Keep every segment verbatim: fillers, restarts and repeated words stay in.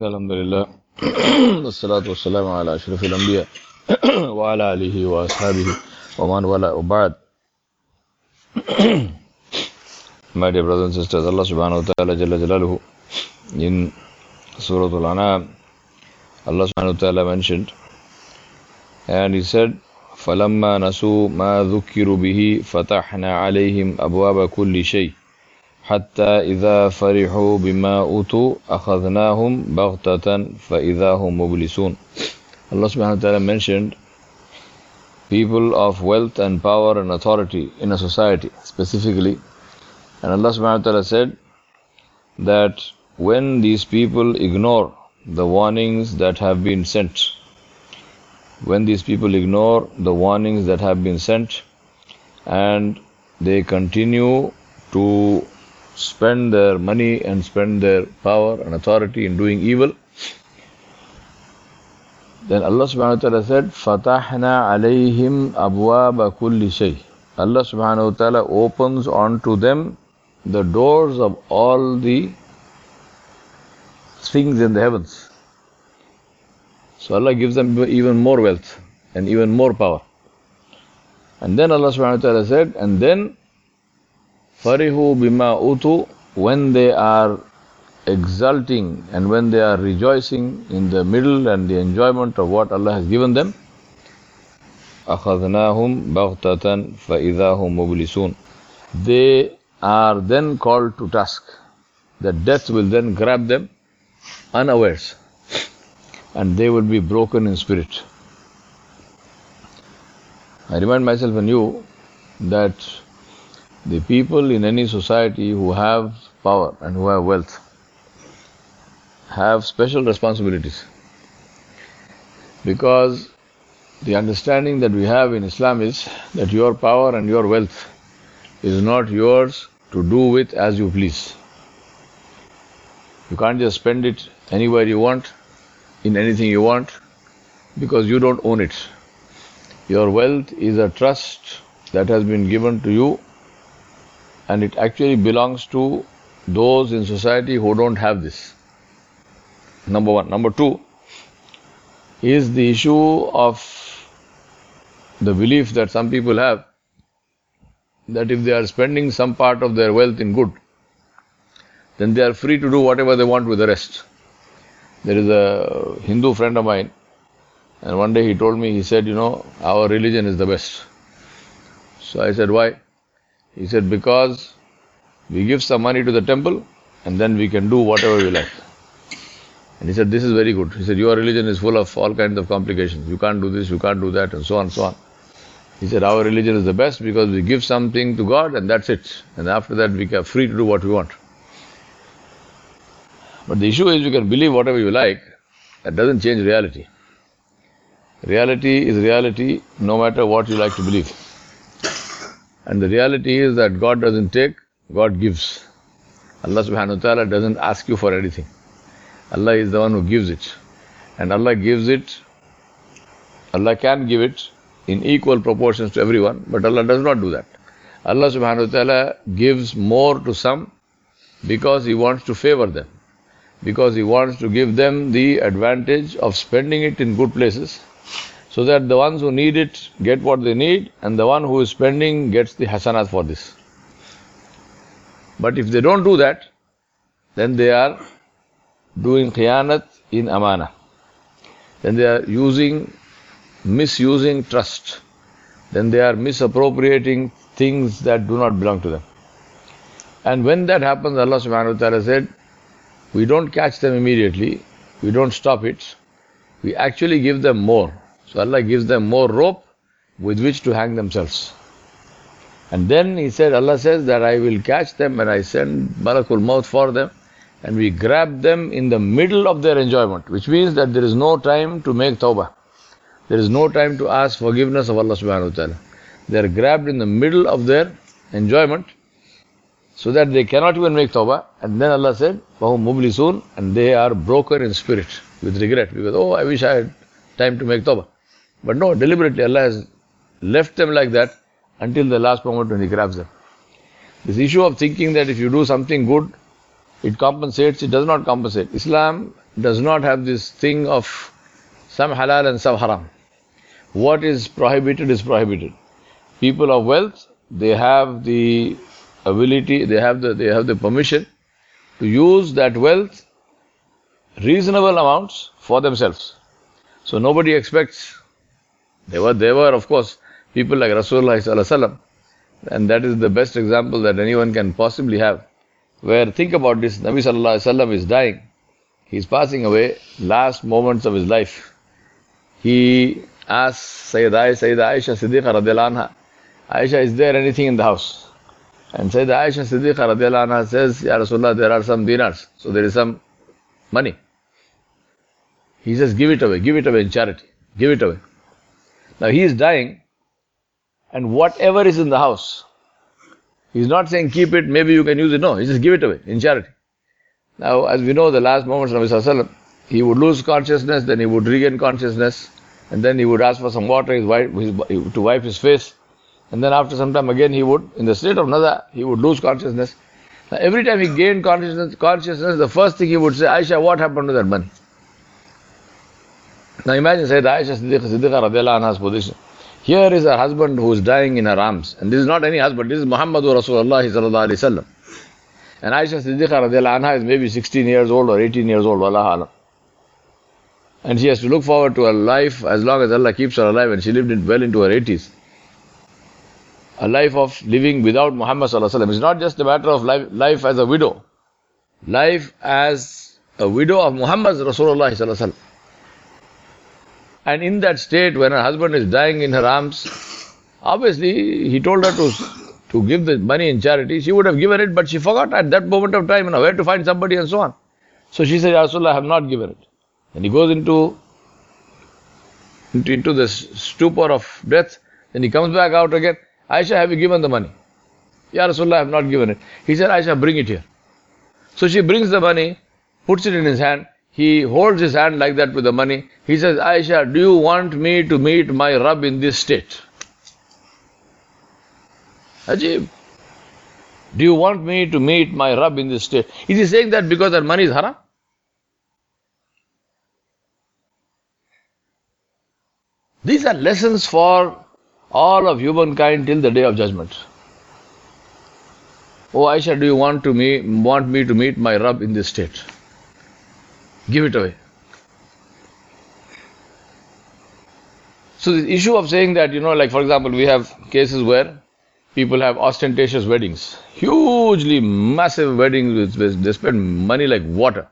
Alhamdulillah. Wassalatu wassalamu ala ashrafil anbiya wa ala alihi wa ashabihi wa man wala wa ba'd. My dear brothers and sisters, Allah subhanahu wa ta'ala jalla jalaluhu in Surah Al-An'am, Allah subhanahu wa ta'ala mentioned, and He said, فَلَمَّا نَسُوا مَا ذُكِّرُوا بِهِ فَتَحْنَا عَلَيْهِمْ أَبْوَابَ كُلِّ شَيْءٍ حتى إذا فرحوا بما أوتوا أخذناهم بغتة فإذا هم مبلسون. Allah subhanahu wa ta'ala mentioned people of wealth and power and authority in a society specifically. And Allah subhanahu wa ta'ala said that when these people ignore the warnings that have been sent, when these people ignore the warnings that have been sent and they continue to spend their money and spend their power and authority in doing evil, then Allah subhanahu wa ta'ala said, فَتَحْنَا عَلَيْهِمْ أَبْوَابَ كُلِّ شَيْءٍ. Allah subhanahu wa ta'ala opens onto them the doors of all the things in the heavens. So Allah gives them even more wealth and even more power. And then Allah subhanahu wa ta'ala said, and then Farihu bima utu, when they are exulting and when they are rejoicing in the middle and the enjoyment of what Allah has given them, أَخَذْنَاهُمْ بَغْتَةً فَإِذَا هُمْ مُبْلِسُونَ. They are then called to task. That death will then grab them unawares and they will be broken in spirit. I remind myself and you that the people in any society who have power and who have wealth have special responsibilities, because the understanding that we have in Islam is that your power and your wealth is not yours to do with as you please. You can't just spend it anywhere you want, in anything you want, because you don't own it. Your wealth is a trust that has been given to you, and it actually belongs to those in society who don't have this. Number one. Number two is the issue of the belief that some people have that if they are spending some part of their wealth in good, then they are free to do whatever they want with the rest. There is a Hindu friend of mine, and one day he told me, he said, you know, our religion is the best. So I said, why? He said, because we give some money to the temple and then we can do whatever we like. And he said, this is very good. He said, your religion is full of all kinds of complications. You can't do this, you can't do that, and so on and so on. He said, our religion is the best because we give something to God and that's it. And after that we are free to do what we want. But the issue is you can believe whatever you like. That doesn't change reality. Reality is reality no matter what you like to believe. And the reality is that God doesn't take, God gives. Allah subhanahu wa ta'ala doesn't ask you for anything. Allah is the one who gives it. And Allah gives it, Allah can give it in equal proportions to everyone, but Allah does not do that. Allah subhanahu wa ta'ala gives more to some because He wants to favor them. Because He wants to give them the advantage of spending it in good places, so that the ones who need it get what they need, and the one who is spending gets the hasanat for this. But if they don't do that, then they are doing khiyanat in amana. Then they are using, misusing trust. Then they are misappropriating things that do not belong to them. And when that happens, Allah subhanahu wa ta'ala said, we don't catch them immediately, we don't stop it, we actually give them more. So Allah gives them more rope with which to hang themselves. And then He said, Allah says that I will catch them and I send Malakul Maut for them, and we grab them in the middle of their enjoyment, which means that there is no time to make tawbah. There is no time to ask forgiveness of Allah subhanahu wa ta'ala. They are grabbed in the middle of their enjoyment so that they cannot even make tawbah. And then Allah said, وَهُمْ مُبْلِسُونَ, and they are broken in spirit with regret, because, oh, I wish I had time to make tawbah. But no, deliberately Allah has left them like that until the last moment when He grabs them. This issue of thinking that if you do something good It compensates, it does not compensate. Islam does not have this thing of some halal and some haram. What is prohibited is prohibited. People of wealth, they have the ability, they have the they have the permission to use that wealth reasonable amounts for themselves. So nobody expects. There were there were of course people like Rasulullah sallallahu alaihi wasallam, and that is the best example that anyone can possibly have. Where think about this, Nabi sallallahu alaihi wasallam is dying. He's passing away, last moments of his life. He asks Sayyidah Sayyidah Aisha Siddiqa radiallahu anha, Aisha, is there anything in the house? And Sayyidah Aisha Siddiqa radiallahu anha says, Ya Rasulullah, there are some dinars. So there is some money. He says, give it away, give it away in charity. Give it away. Now he is dying, and whatever is in the house, he's not saying keep it, maybe you can use it. No, he says give it away in charity. Now, as we know, the last moments of Nabi sallallahu alaihi wasallam, he would lose consciousness, then he would regain consciousness, and then he would ask for some water his wipe, his, to wipe his face. And then after some time again he would, in the state of nada, he would lose consciousness. Now every time he gained consciousness, consciousness, the first thing he would say, Aisha, what happened to that money? Now imagine Sayyidah Aisha Siddiqa, Siddiqa radiallahu anha's position. Here is her husband who is dying in her arms. And this is not any husband, this is Muhammadur Rasulullah sallallahu alaihi wasallam. And Aisha Siddiqa radiallahu anha is maybe sixteen years old or eighteen years old, wallahu alam. And she has to look forward to her life as long as Allah keeps her alive, and she lived it well into her eighties. A life of living without Muhammad sallallahu alaihi wasallam. It's not just a matter of life, life as a widow. Life as a widow of Muhammad Rasulullah sallallahu alaihi wasallam. And in that state, when her husband is dying in her arms, obviously he told her to, to give the money in charity. She would have given it, but she forgot at that moment of time, you know, where to find somebody and so on. So she said, Ya Rasulullah, I have not given it. And he goes into, into, into the stupor of death. Then he comes back out again. Aisha, have you given the money? Ya Rasulullah, I have not given it. He said, Aisha, bring it here. So she brings the money, puts it in his hand. He holds his hand like that with the money. He says, Aisha, do you want me to meet my Rabb in this state? Ajib. Do you want me to meet my Rabb in this state? Is he saying that because that money is haram? These are lessons for all of humankind till the day of judgment. Oh Aisha, do you want to me want me to meet my Rabb in this state? Give it away. So the issue of saying that, you know, like for example, we have cases where people have ostentatious weddings, hugely massive weddings, with, they spend money like water.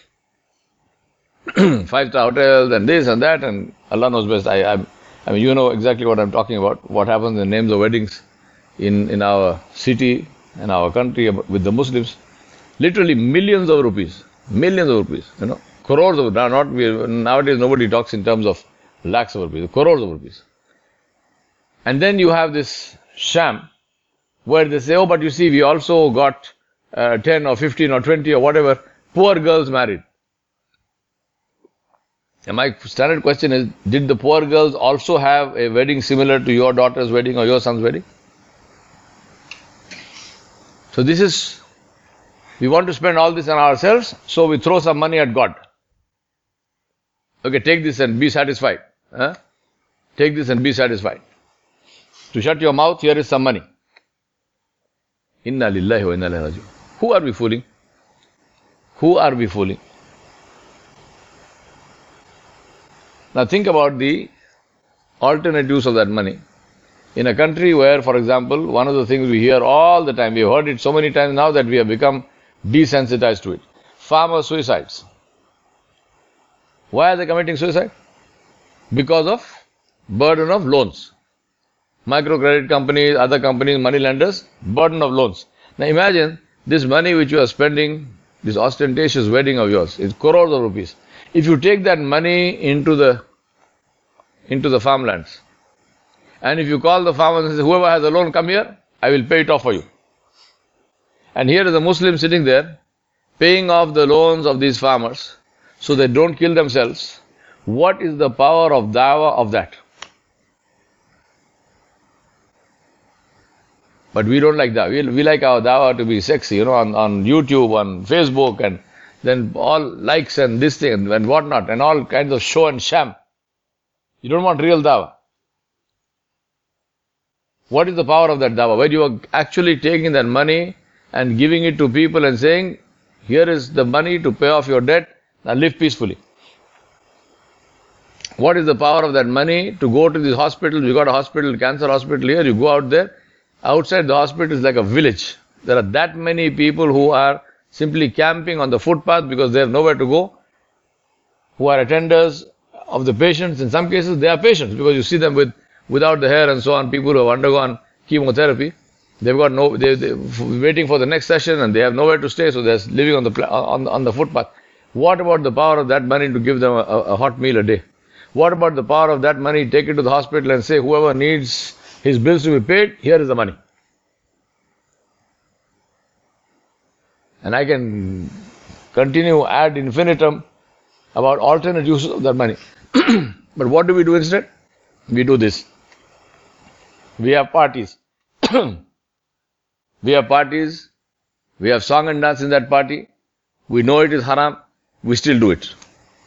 Five-star hotels and this and that, and Allah knows best. I, I, I mean, you know exactly what I'm talking about, what happens in the names of weddings in, in our city and our country with the Muslims. Literally millions of rupees, millions of rupees, you know, crores of, now not, nowadays nobody talks in terms of lakhs of rupees, crores of rupees. And then you have this sham, where they say, oh, but you see, we also got uh, ten or fifteen or twenty or whatever poor girls married. And my standard question is, did the poor girls also have a wedding similar to your daughter's wedding or your son's wedding? So this is, we want to spend all this on ourselves, so we throw some money at God. Okay, take this and be satisfied. Huh? Take this and be satisfied. To shut your mouth, here is some money. Inna lillahi wa inna ilayhi raji'un. Who are we fooling? Who are we fooling? Now think about the alternate use of that money. In a country where, for example, one of the things we hear all the time, we have heard it so many times now that we have become desensitized to it. Farmer suicides. Why are they committing suicide? Because of burden of loans. Microcredit companies, other companies, money lenders, burden of loans. Now imagine this money which you are spending, this ostentatious wedding of yours, is crores of rupees. If you take that money into the into the farmlands, and if you call the farmers and say, whoever has a loan, come here, I will pay it off for you. And here is a Muslim sitting there, paying off the loans of these farmers, so they don't kill themselves. What is the power of dawah of that? But we don't like that. We, we like our dawah to be sexy, you know, on, on YouTube, on Facebook, and then all likes and this thing and whatnot, and all kinds of show and sham. You don't want real dawah. What is the power of that dawah? Where you are actually taking that money and giving it to people and saying, here is the money to pay off your debt, now live peacefully. What is the power of that money to go to these hospitals? You got a hospital, cancer hospital here, you go out there. Outside the hospital is like a village. There are that many people who are simply camping on the footpath because they have nowhere to go, who are attenders of the patients. In some cases, they are patients because you see them with without the hair and so on, people who have undergone chemotherapy. They've got no, they, they're waiting for the next session and they have nowhere to stay, so they're living on the, on, on the footpath. What about the power of that money to give them a, a hot meal a day? What about the power of that money, take it to the hospital and say, whoever needs his bills to be paid, here is the money. And I can continue ad infinitum about alternate uses of that money. But what do we do instead? We do this. We have parties. We have parties. We have song and dance in that party. We know it is haram. We still do it.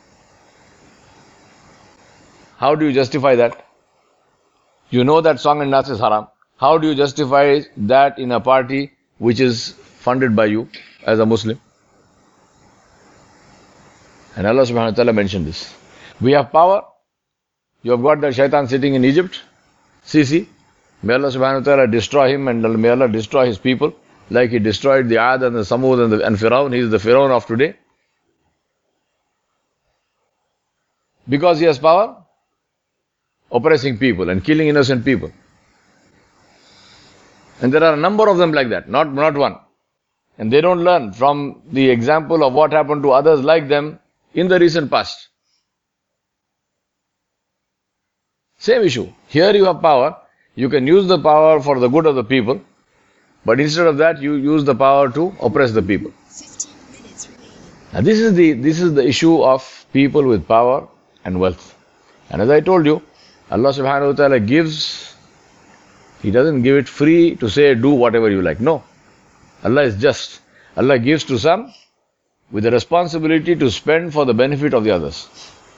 How do you justify that? You know that song and dance is haram. How do you justify that in a party which is funded by you as a Muslim? And Allah subhanahu wa ta'ala mentioned this. We have power. You have got the shaitan sitting in Egypt, Sisi. May Allah subhanahu wa ta'ala destroy him and may Allah destroy his people like he destroyed the Ad and the Samud and, the, and Firaun. He is the Firaun of today. Because he has power, oppressing people and killing innocent people. And there are a number of them like that, not, not one. And they don't learn from the example of what happened to others like them in the recent past. Same issue. Here you have power. You can use the power for the good of the people. But instead of that, you use the power to oppress the people. Now this is the, this is the issue of people with power and wealth. And as I told you, Allah subhanahu wa ta'ala gives, He doesn't give it free to say do whatever you like. No. Allah is just. Allah gives to some with the responsibility to spend for the benefit of the others.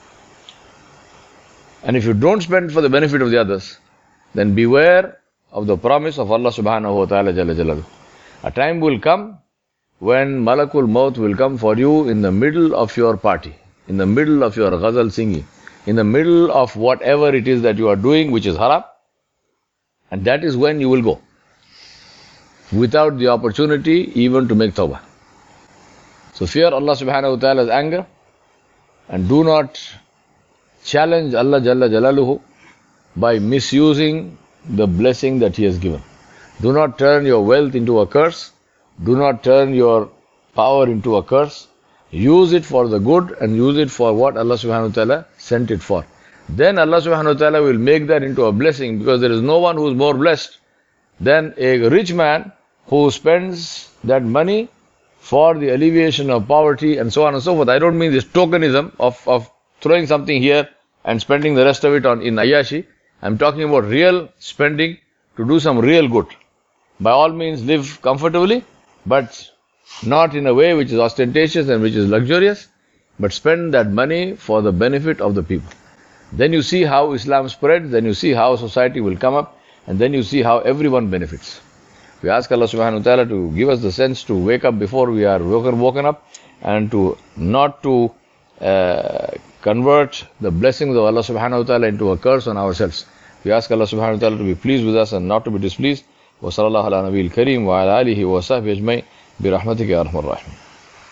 And if you don't spend for the benefit of the others, then beware of the promise of Allah subhanahu wa ta'ala jalla jalaluhu. A time will come when Malakul Maut will come for you in the middle of your party, in the middle of your ghazal singing, in the middle of whatever it is that you are doing which is haram, and that is when you will go, without the opportunity even to make tawbah. So fear Allah subhanahu wa ta'ala's anger and do not challenge Allah Jalla Jalaluhu by misusing the blessing that He has given. Do not turn your wealth into a curse. Do not turn your power into a curse. Use it for the good and use it for what Allah subhanahu wa ta'ala sent it for. Then Allah subhanahu wa ta'ala will make that into a blessing, because there is no one who is more blessed than a rich man who spends that money for the alleviation of poverty and so on and so forth. I don't mean this tokenism of, of throwing something here and spending the rest of it on in Ayashi. I'm talking about real spending to do some real good. By all means live comfortably, but not in a way which is ostentatious and which is luxurious, but spend that money for the benefit of the people. Then you see how Islam spreads, then you see how society will come up, and then you see how everyone benefits. We ask Allah subhanahu wa ta'ala to give us the sense to wake up before we are woken, woken up, and to not to uh, convert the blessings of Allah subhanahu wa ta'ala into a curse on ourselves. We ask Allah subhanahu wa ta'ala to be pleased with us and not to be displeased. Wa sallallahu ala nabiyil kareem wa ala alihi wa sahbihi ajma'in bi rahmatika ya arhamar rahimin.